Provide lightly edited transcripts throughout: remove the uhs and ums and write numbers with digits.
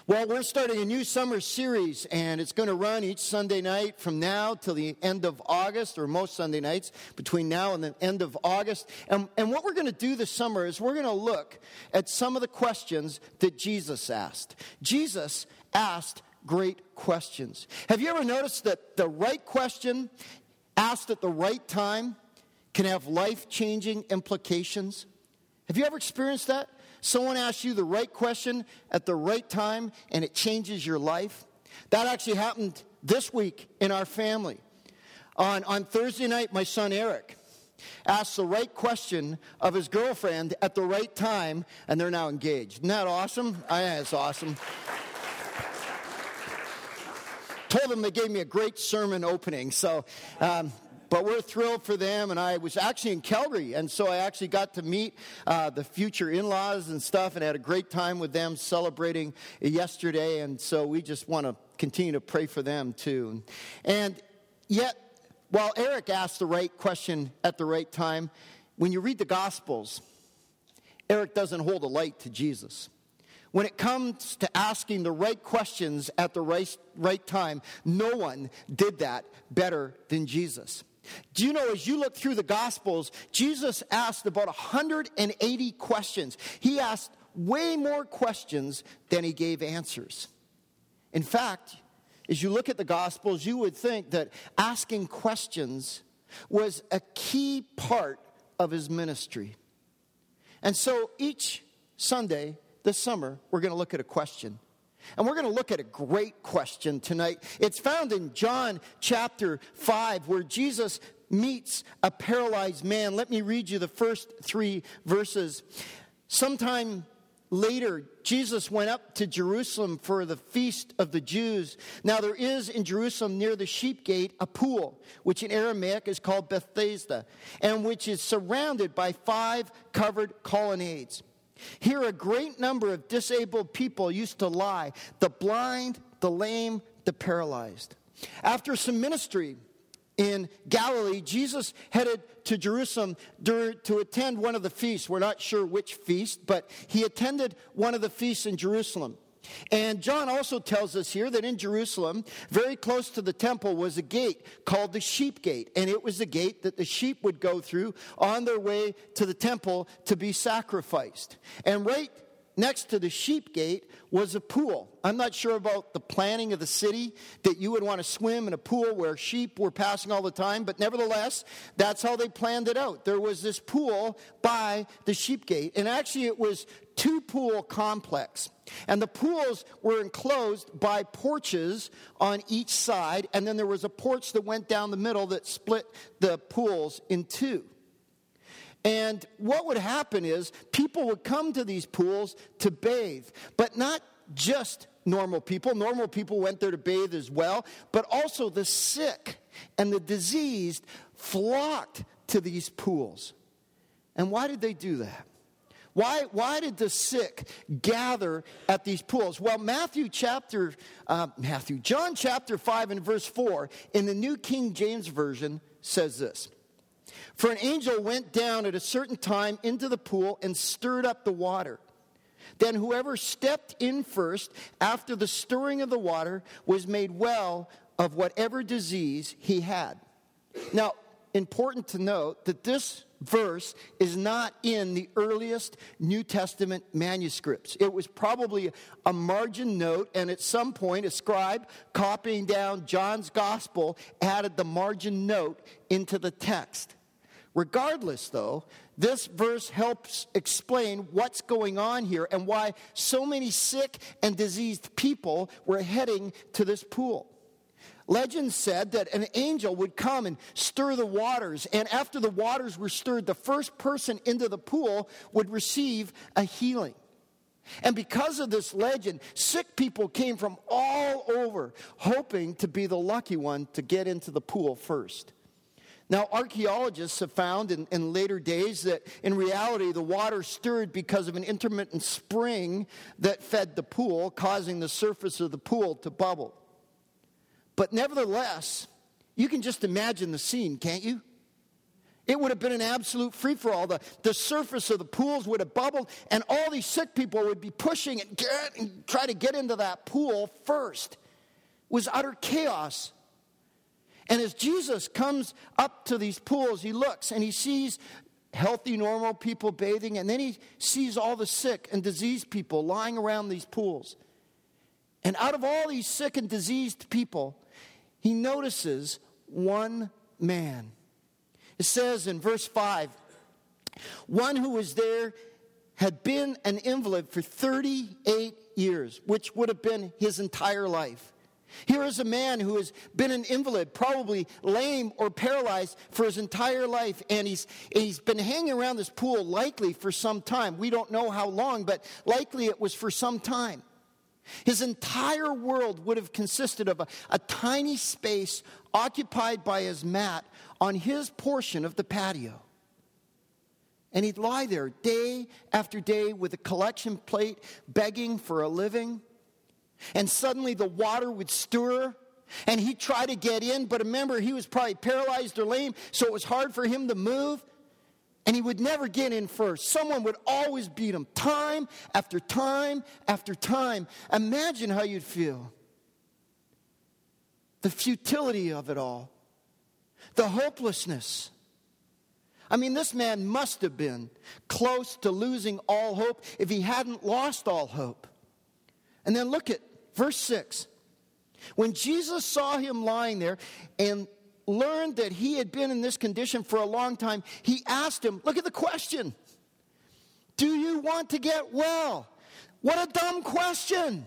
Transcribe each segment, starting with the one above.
Well, we're starting a new summer series, and it's going to run each Sunday night from now till the end of August, or most Sunday nights between now and the end of August. And what we're going to do this summer is we're going to look at some of the questions that Jesus asked. Jesus asked great questions. Have you ever noticed that the right question asked at the right time can have life-changing implications? Have you ever experienced that? Someone asks you the right question at the right time, and it changes your life. That actually happened this week in our family. On Thursday night, my son Eric asked the right question of his girlfriend at the right time, and they're now engaged. Isn't that awesome? Yeah, it's awesome. Told them they gave me a great sermon opening, so... But we're thrilled for them, and I was actually in Calgary, and so I actually got to meet the future in-laws and stuff, and had a great time with them celebrating yesterday, and so we just want to continue to pray for them too. And yet, while Eric asked the right question at the right time, when you read the Gospels, Eric doesn't hold a light to Jesus. When it comes to asking the right questions at the right time, no one did that better than Jesus. Do you know, as you look through the Gospels, Jesus asked about 180 questions. He asked way more questions than he gave answers. In fact, as you look at the Gospels, you would think that asking questions was a key part of his ministry. And so each Sunday this summer, we're going to look at a question. And we're going to look at a great question tonight. It's found in John chapter 5, where Jesus meets a paralyzed man. Let me read you the first 3 verses. Sometime later, Jesus went up to Jerusalem for the feast of the Jews. Now there is in Jerusalem near the sheep gate a pool, which in Aramaic is called Bethesda, and which is surrounded by 5 covered colonnades. Here a great number of disabled people used to lie, the blind, the lame, the paralyzed. After some ministry in Galilee, Jesus headed to Jerusalem to attend one of the feasts. We're not sure which feast, but he attended one of the feasts in Jerusalem. And John also tells us here that in Jerusalem, very close to the temple, was a gate called the sheep gate. And it was the gate that the sheep would go through on their way to the temple to be sacrificed. And right next to the sheep gate was a pool. I'm not sure about the planning of the city, that you would want to swim in a pool where sheep were passing all the time, but nevertheless, that's how they planned it out. There was this pool by the sheep gate, and actually it was 2-pool complex. And the pools were enclosed by porches on each side, and then there was a porch that went down the middle that split the pools in 2. And what would happen is people would come to these pools to bathe, but not just normal people. Normal people went there to bathe as well, but also the sick and the diseased flocked to these pools. And why did they do that? Why did the sick gather at these pools? Well, John chapter 5 and verse 4 in the New King James Version says this. For an angel went down at a certain time into the pool and stirred up the water. Then whoever stepped in first after the stirring of the water was made well of whatever disease he had. Now, important to note that this verse is not in the earliest New Testament manuscripts. It was probably a margin note, and at some point a scribe copying down John's gospel added the margin note into the text. Regardless, though, this verse helps explain what's going on here and why so many sick and diseased people were heading to this pool. Legend said that an angel would come and stir the waters, and after the waters were stirred, the first person into the pool would receive a healing. And because of this legend, sick people came from all over, hoping to be the lucky one to get into the pool first. Now, archaeologists have found in later days that in reality the water stirred because of an intermittent spring that fed the pool, causing the surface of the pool to bubble. But nevertheless, you can just imagine the scene, can't you? It would have been an absolute free-for-all. The surface of the pools would have bubbled, and all these sick people would be pushing and try to get into that pool first. It was utter chaos. And as Jesus comes up to these pools, he looks and he sees healthy, normal people bathing, and then he sees all the sick and diseased people lying around these pools. And out of all these sick and diseased people, he notices one man. It says in verse 5, one who was there had been an invalid for 38 years, which would have been his entire life. Here is a man who has been an invalid, probably lame or paralyzed for his entire life, and he's been hanging around this pool likely for some time. We don't know how long, but likely it was for some time. His entire world would have consisted of a tiny space occupied by his mat on his portion of the patio. And he'd lie there day after day with a collection plate begging for a living. And suddenly the water would stir and he'd try to get in. But remember, he was probably paralyzed or lame, so it was hard for him to move. And he would never get in first. Someone would always beat him time after time after time. Imagine how you'd feel. The futility of it all. The hopelessness. I mean, this man must have been close to losing all hope if he hadn't lost all hope. And then look at verse 6. When Jesus saw him lying there and learned that he had been in this condition for a long time, he asked him, look at the question, do you want to get well? What a dumb question.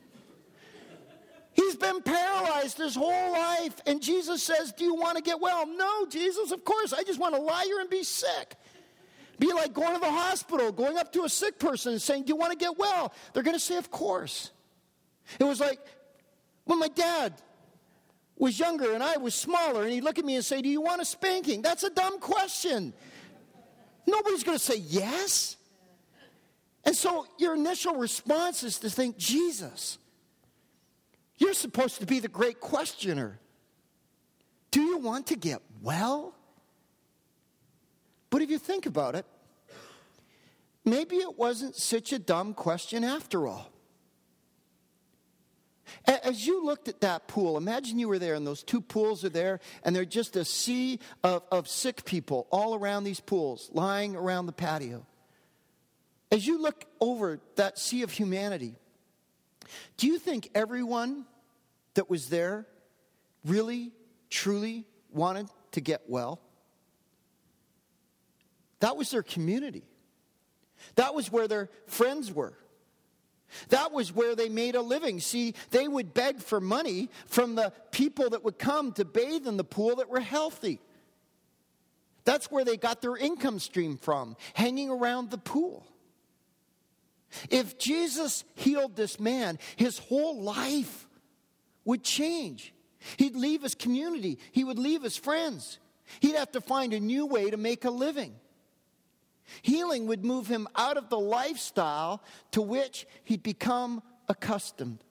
He's been paralyzed his whole life, and Jesus says, do you want to get well? No, Jesus, of course, I just want to lie here and be sick. Be like going to the hospital, going up to a sick person and saying, do you want to get well? They're going to say, of course. It was like when my dad was younger and I was smaller, and he'd look at me and say, do you want a spanking? That's a dumb question. Nobody's going to say yes. And so your initial response is to think, Jesus, you're supposed to be the great questioner. Do you want to get well? But if you think about it, maybe it wasn't such a dumb question after all. As you looked at that pool, imagine you were there and those two pools are there, and they're just a sea of sick people all around these pools, lying around the patio. As you look over that sea of humanity, do you think everyone that was there really, truly wanted to get well? That was their community. That was where their friends were. That was where they made a living. See, they would beg for money from the people that would come to bathe in the pool that were healthy. That's where they got their income stream from, hanging around the pool. If Jesus healed this man, his whole life would change. He'd leave his community. He would leave his friends. He'd have to find a new way to make a living. Healing would move him out of the lifestyle to which he'd become accustomed.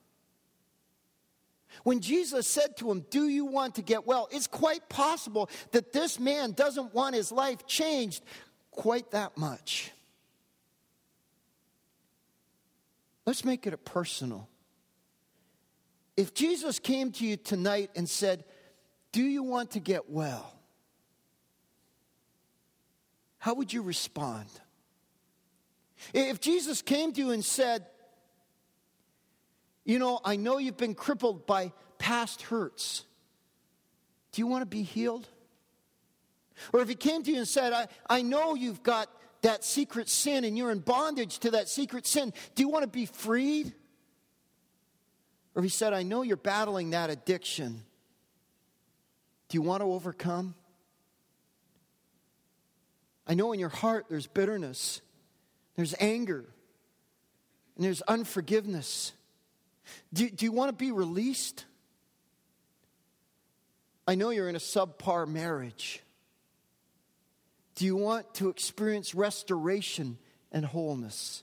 When Jesus said to him, do you want to get well? It's quite possible that this man doesn't want his life changed quite that much. Let's make it a personal. If Jesus came to you tonight and said, do you want to get well? How would you respond? If Jesus came to you and said, you know, I know you've been crippled by past hurts. Do you want to be healed? Or if he came to you and said, I know you've got that secret sin and you're in bondage to that secret sin. Do you want to be freed? Or if he said, I know you're battling that addiction. Do you want to overcome? I know in your heart there's bitterness, there's anger, and there's unforgiveness. Do you want to be released? I know you're in a subpar marriage. Do you want to experience restoration and wholeness?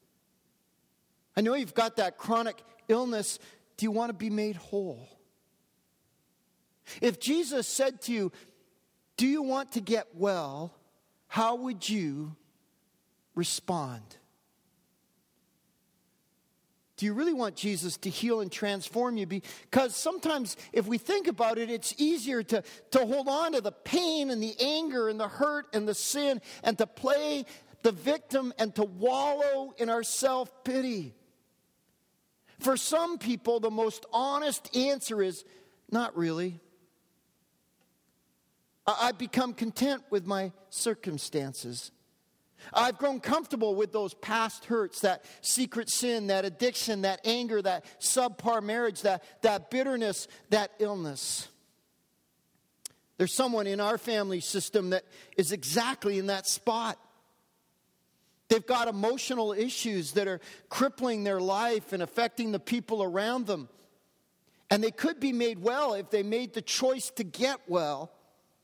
I know you've got that chronic illness. Do you want to be made whole? If Jesus said to you, Do you want to get well? How would you respond? Do you really want Jesus to heal and transform you? Because sometimes if we think about it, it's easier to hold on to the pain and the anger and the hurt and the sin and to play the victim and to wallow in our self-pity. For some people, the most honest answer is, not really. I've become content with my circumstances. I've grown comfortable with those past hurts, that secret sin, that addiction, that anger, that subpar marriage, that bitterness, that illness. There's someone in our family system that is exactly in that spot. They've got emotional issues that are crippling their life and affecting the people around them. And they could be made well if they made the choice to get well.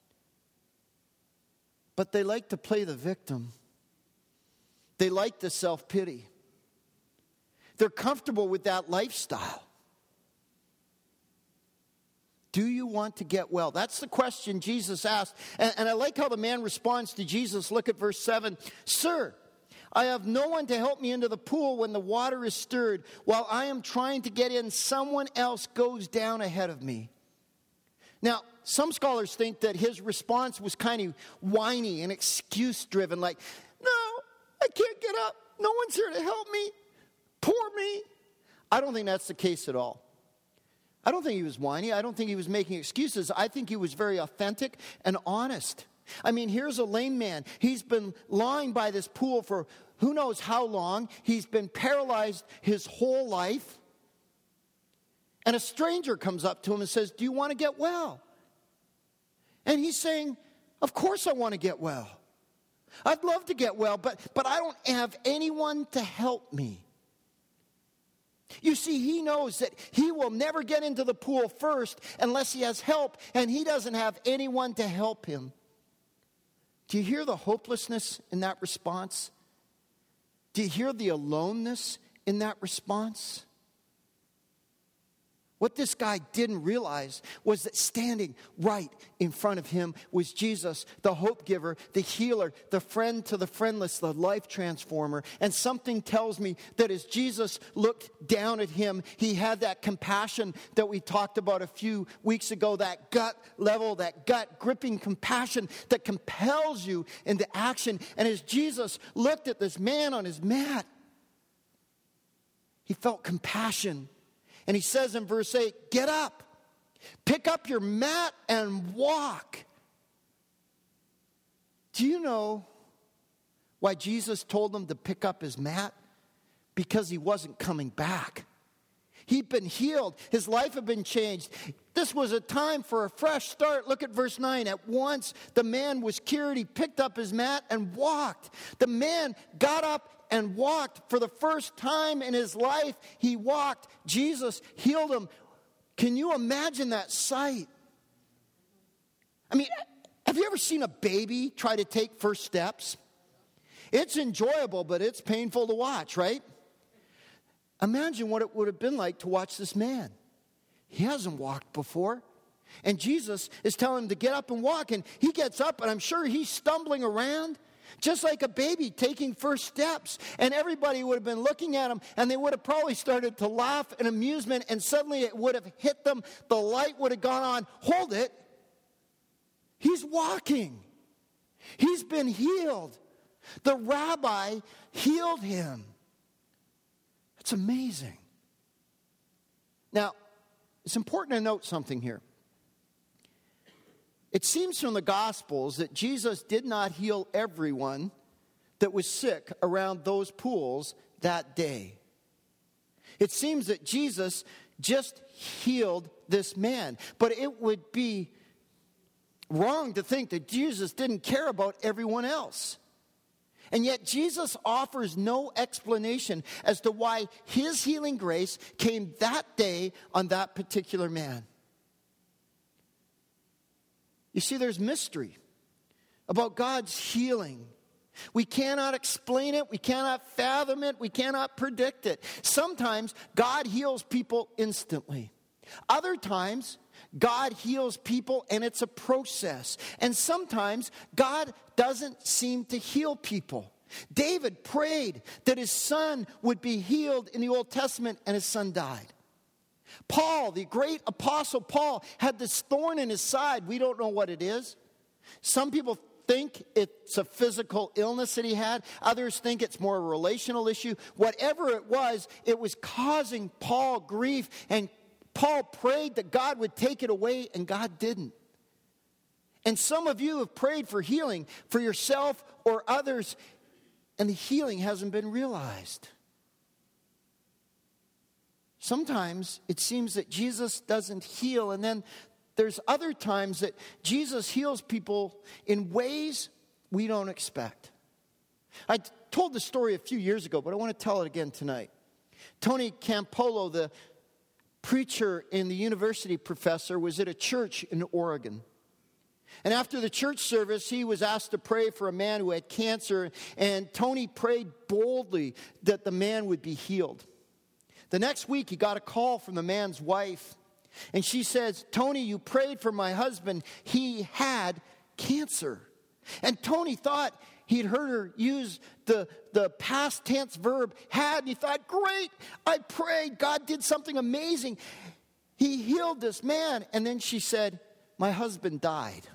But they like to play the victim. They like the self-pity. They're comfortable with that lifestyle. Do you want to get well? That's the question Jesus asked. And I like how the man responds to Jesus. Look at verse 7. Sir, I have no one to help me into the pool when the water is stirred. While I am trying to get in, someone else goes down ahead of me. Now, some scholars think that his response was kind of whiny and excuse-driven, like, no, I can't get up. No one's here to help me. Poor me. I don't think that's the case at all. I don't think he was whiny. I don't think he was making excuses. I think he was very authentic and honest. I mean, here's a lame man. He's been lying by this pool for who knows how long. He's been paralyzed his whole life. And a stranger comes up to him and says, do you want to get well? And he's saying, of course I want to get well. I'd love to get well, but I don't have anyone to help me. You see, he knows that he will never get into the pool first unless he has help, and he doesn't have anyone to help him. Do you hear the hopelessness in that response? Do you hear the aloneness in that response? What this guy didn't realize was that standing right in front of him was Jesus, the hope giver, the healer, the friend to the friendless, the life transformer. And something tells me that as Jesus looked down at him, he had that compassion that we talked about a few weeks ago, that gut level, that gut gripping compassion that compels you into action. And as Jesus looked at this man on his mat, he felt compassion. And he says in verse 8, get up, pick up your mat and walk. Do you know why Jesus told him to pick up his mat? Because he wasn't coming back. He'd been healed. His life had been changed. This was a time for a fresh start. Look at verse 9. At once the man was cured. He picked up his mat and walked. The man got up and walked. For the first time in his life, he walked. Jesus healed him. Can you imagine that sight? I mean, have you ever seen a baby try to take first steps? It's enjoyable, but it's painful to watch, right? Imagine what it would have been like to watch this man. He hasn't walked before. And Jesus is telling him to get up and walk. And he gets up, and I'm sure he's stumbling around just like a baby taking first steps. And everybody would have been looking at him, and they would have probably started to laugh in amusement, and suddenly it would have hit them. The light would have gone on. Hold it. He's walking. He's been healed. The rabbi healed him. It's amazing. Now, it's important to note something here. It seems from the Gospels that Jesus did not heal everyone that was sick around those pools that day. It seems that Jesus just healed this man. But it would be wrong to think that Jesus didn't care about everyone else. And yet Jesus offers no explanation as to why his healing grace came that day on that particular man. You see, there's mystery about God's healing. We cannot explain it. We cannot fathom it. We cannot predict it. Sometimes God heals people instantly. Other times, God heals people, and it's a process. And sometimes God doesn't seem to heal people. David prayed that his son would be healed in the Old Testament, and his son died. Paul, the great apostle Paul, had this thorn in his side. We don't know what it is. Some people think it's a physical illness that he had. Others think it's more a relational issue. Whatever it was causing Paul grief, and Paul prayed that God would take it away, and God didn't. And some of you have prayed for healing for yourself or others, and the healing hasn't been realized. Sometimes it seems that Jesus doesn't heal, and then there's other times that Jesus heals people in ways we don't expect. I told the story a few years ago, but I want to tell it again tonight. Tony Campolo, the preacher and the university professor, was at a church in Oregon. And after the church service, he was asked to pray for a man who had cancer, and Tony prayed boldly that the man would be healed. The next week, he got a call from the man's wife, and she says, "Tony, you prayed for my husband. He had cancer." And Tony thought he'd heard her use the past tense verb had, and he thought, great, I prayed. God did something amazing. He healed this man. And then she said, "My husband died."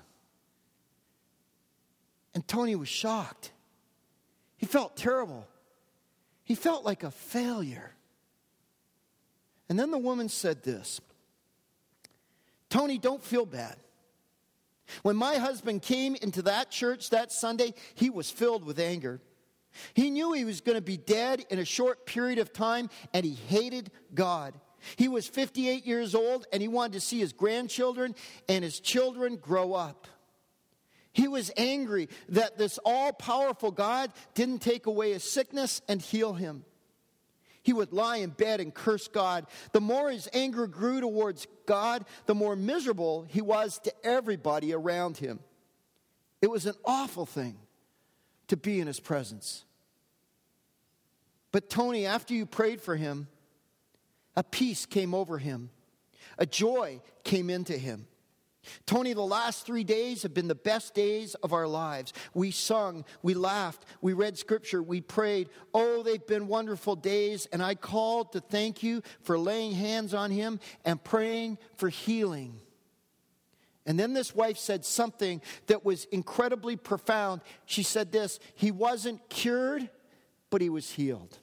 And Tony was shocked. He felt terrible. He felt like a failure. And then the woman said this, "Tony, don't feel bad. When my husband came into that church that Sunday, he was filled with anger. He knew he was going to be dead in a short period of time, and he hated God. He was 58 years old, and he wanted to see his grandchildren and his children grow up. He was angry that this all-powerful God didn't take away his sickness and heal him. He would lie in bed and curse God. The more his anger grew towards God, the more miserable he was to everybody around him. It was an awful thing to be in his presence. But Tony, after you prayed for him, a peace came over him. A joy came into him. Tony, the last 3 days have been the best days of our lives. We sung, we laughed, we read scripture, we prayed. Oh, they've been wonderful days, and I called to thank you for laying hands on him and praying for healing." And then this wife said something that was incredibly profound. She said this, "He wasn't cured, but he was healed."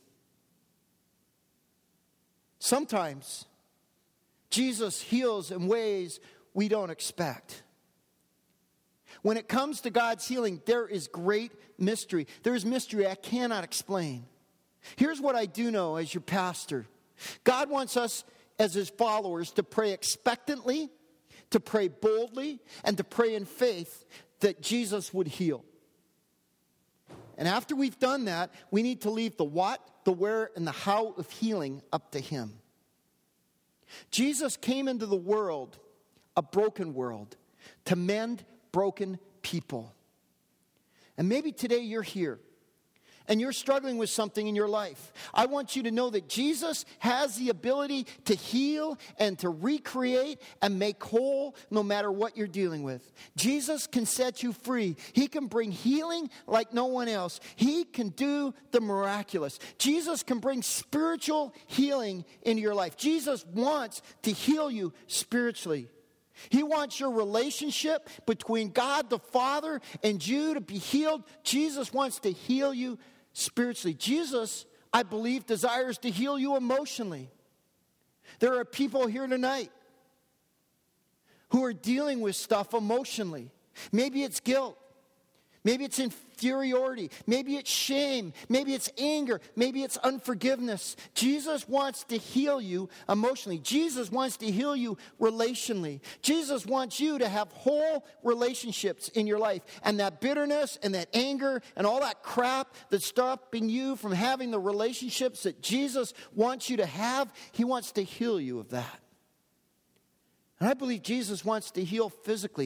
Sometimes Jesus heals in ways we don't expect. When it comes to God's healing, there is great mystery. There is mystery I cannot explain. Here's what I do know as your pastor. God wants us as his followers to pray expectantly, to pray boldly, and to pray in faith that Jesus would heal. And after we've done that, we need to leave the what, the where, and the how of healing up to him. Jesus came into the world, a broken world, to mend broken people. And maybe today you're here and you're struggling with something in your life. I want you to know that Jesus has the ability to heal and to recreate and make whole no matter what you're dealing with. Jesus can set you free. He can bring healing like no one else. He can do the miraculous. Jesus can bring spiritual healing into your life. Jesus wants to heal you spiritually. He wants your relationship between God the Father and you to be healed. Jesus wants to heal you spiritually. Jesus, I believe, desires to heal you emotionally. There are people here tonight who are dealing with stuff emotionally. Maybe it's guilt. Maybe it's inferiority. Maybe it's shame. Maybe it's anger. Maybe it's unforgiveness. Jesus wants to heal you emotionally. Jesus wants to heal you relationally. Jesus wants you to have whole relationships in your life. And that bitterness and that anger and all that crap that's stopping you from having the relationships that Jesus wants you to have, he wants to heal you of that. And I believe Jesus wants to heal physically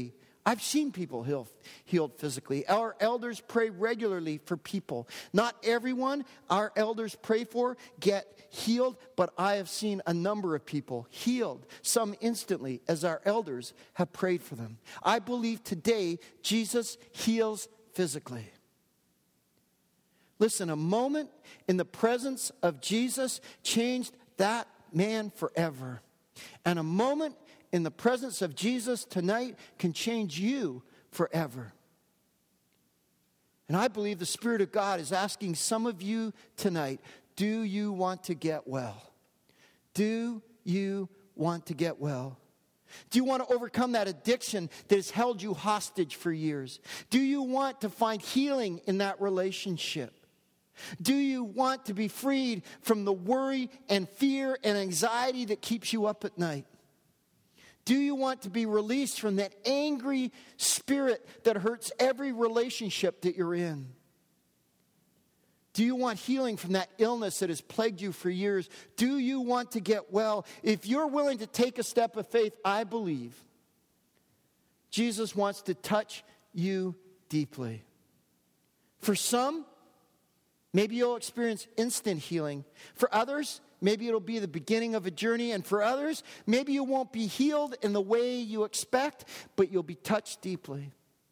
I've seen people healed physically. Our elders pray regularly for people. Not everyone our elders pray for get healed, but I have seen a number of people healed, some instantly, as our elders have prayed for them. I believe today Jesus heals physically. Listen, a moment in the presence of Jesus changed that man forever. And a moment in the presence of Jesus tonight can change you forever. And I believe the Spirit of God is asking some of you tonight, do you want to get well? Do you want to get well? Do you want to overcome that addiction that has held you hostage for years? Do you want to find healing in that relationship? Do you want to be freed from the worry and fear and anxiety that keeps you up at night? Do you want to be released from that angry spirit that hurts every relationship that you're in? Do you want healing from that illness that has plagued you for years? Do you want to get well? If you're willing to take a step of faith, I believe Jesus wants to touch you deeply. For some, maybe you'll experience instant healing. For others, maybe it'll be the beginning of a journey. And for others, maybe you won't be healed in the way you expect, but you'll be touched deeply.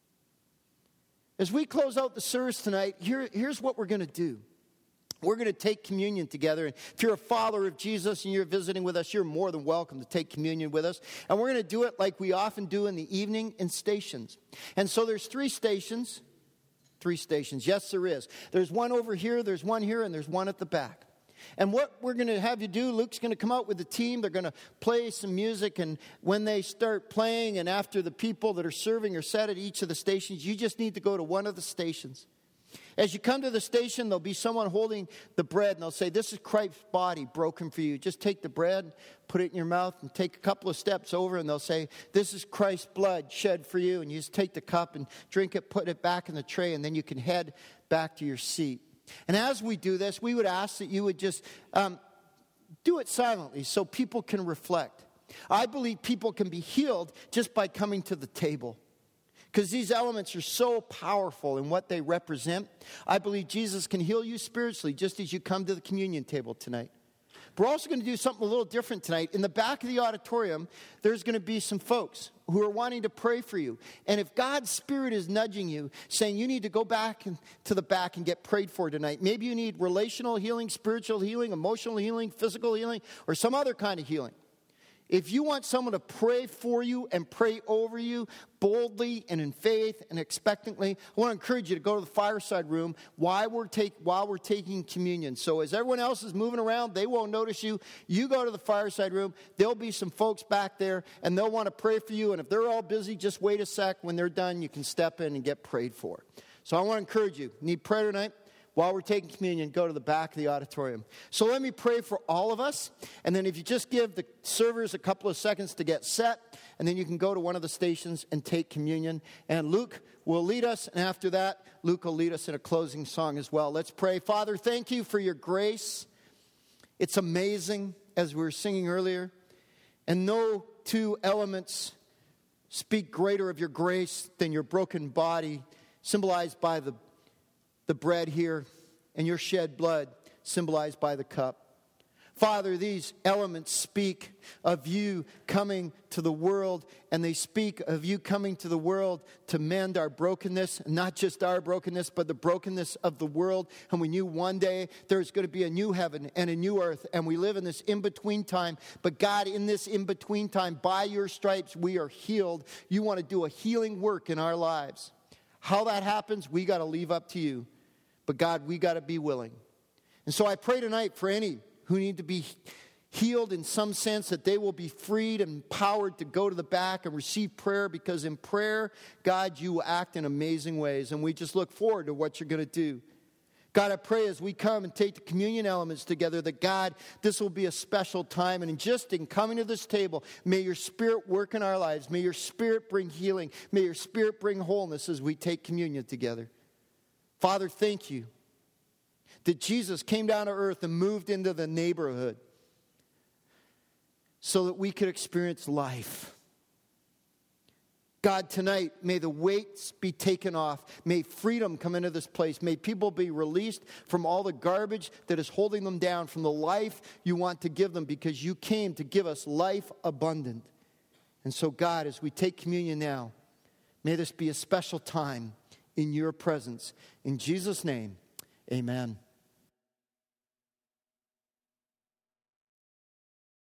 As we close out the service tonight, here's what we're going to do. We're going to take communion together. And if you're a follower of Jesus and you're visiting with us, you're more than welcome to take communion with us. And we're going to do it like we often do in the evening in stations. And so there's 3 stations. 3 stations. Yes, there is. There's one over here, there's one here, and there's one at the back. And what we're going to have you do, Luke's going to come out with the team. They're going to play some music. And when they start playing and after the people that are serving are set at each of the stations, you just need to go to one of the stations. As you come to the station, there'll be someone holding the bread. And they'll say, this is Christ's body broken for you. Just take the bread, put it in your mouth, and take a couple of steps over. And they'll say, this is Christ's blood shed for you. And you just take the cup and drink it, put it back in the tray. And then you can head back to your seat. And as we do this, we would ask that you would just do it silently so people can reflect. I believe people can be healed just by coming to the table, because these elements are so powerful in what they represent. I believe Jesus can heal you spiritually just as you come to the communion table tonight. But we're also going to do something a little different tonight. In the back of the auditorium, there's going to be some folks who are wanting to pray for you. And if God's Spirit is nudging you, saying you need to go back to the back and get prayed for tonight. Maybe you need relational healing, spiritual healing, emotional healing, physical healing, or some other kind of healing. If you want someone to pray for you and pray over you boldly and in faith and expectantly, I want to encourage you to go to the fireside room while we're taking communion. So as everyone else is moving around, they won't notice you. You go to the fireside room. There'll be some folks back there, and they'll want to pray for you. And if they're all busy, just wait a sec. When they're done, you can step in and get prayed for. So I want to encourage you. Need prayer tonight? While we're taking communion, go to the back of the auditorium. So let me pray for all of us. And then if you just give the servers a couple of seconds to get set, and then you can go to one of the stations and take communion. And Luke will lead us. And after that, Luke will lead us in a closing song as well. Let's pray. Father, thank you for your grace. It's amazing, as we were singing earlier. And no 2 elements speak greater of your grace than your broken body, symbolized by the bread here, and your shed blood, symbolized by the cup. Father, these elements speak of you coming to the world, and they speak of you coming to the world to mend our brokenness, not just our brokenness, but the brokenness of the world. And we knew one day there's going to be a new heaven and a new earth, and we live in this in-between time. But God, in this in-between time, by your stripes, we are healed. You want to do a healing work in our lives. How that happens, we got to leave up to you. But God, we got to be willing. And so I pray tonight for any who need to be healed in some sense, that they will be freed and empowered to go to the back and receive prayer, because in prayer, God, you act in amazing ways. And we just look forward to what you're going to do. God, I pray as we come and take the communion elements together that, God, this will be a special time. And just in coming to this table, may your Spirit work in our lives. May your Spirit bring healing. May your Spirit bring wholeness as we take communion together. Father, thank you that Jesus came down to earth and moved into the neighborhood so that we could experience life. God, tonight, may the weights be taken off. May freedom come into this place. May people be released from all the garbage that is holding them down, from the life you want to give them, because you came to give us life abundant. And so, God, as we take communion now, may this be a special time in your presence. In Jesus' name, amen.